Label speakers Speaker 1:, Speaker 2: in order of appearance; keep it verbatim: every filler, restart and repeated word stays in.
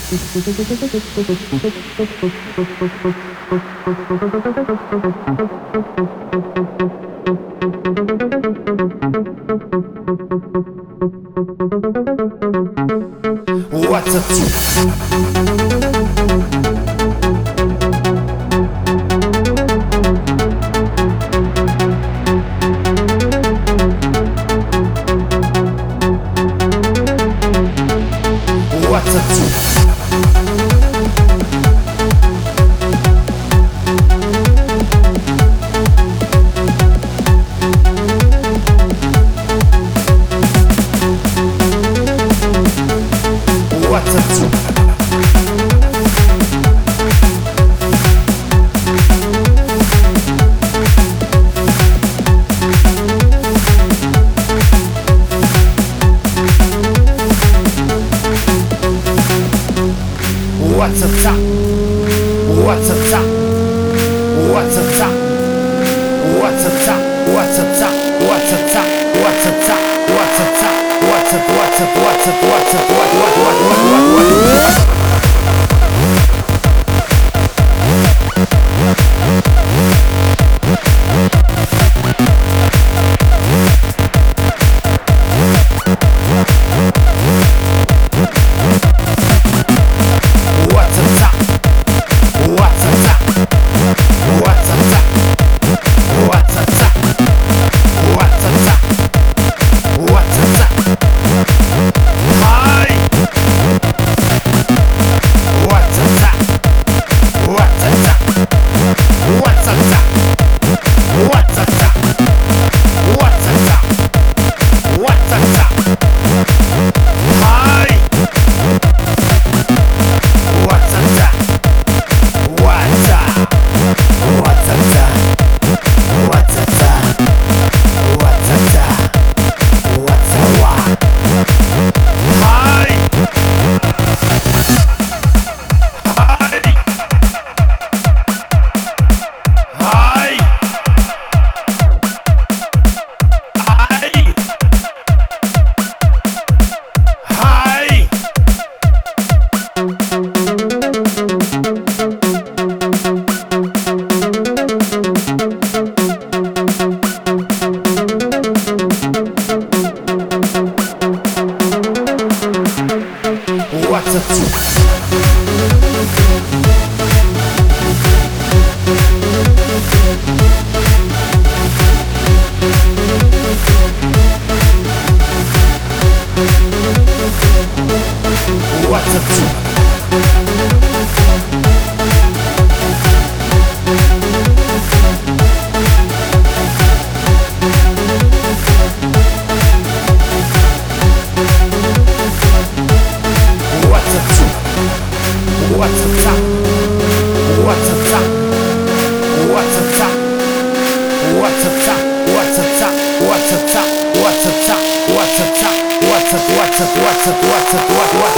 Speaker 1: What's up to? What's up to? What's up to? What's up top? What's up top? What's up top? What's up top? What's up top? What's up top? What's up top? What's up top? What's up? What's up? What's up? What's up? What? What? What? What? What? What? What's up top? What's up top? What's up top? What's up top? What's up top? What's up top? Hi! What's up top? What's up top? What's up top? What's up top? What's up top? What's up top? Hi! What's up top? What's up? What's up top? What's up top? What's up top? What's up what? Hi! Hi! Hi! Hi! Hi! What's up to? What's up to? What's up to? What's up top? What's up top? What's up top? What's up top? What's up top? What's up top? What's up top? What's up top? What's up? What's up? What's up? What's up? What? What?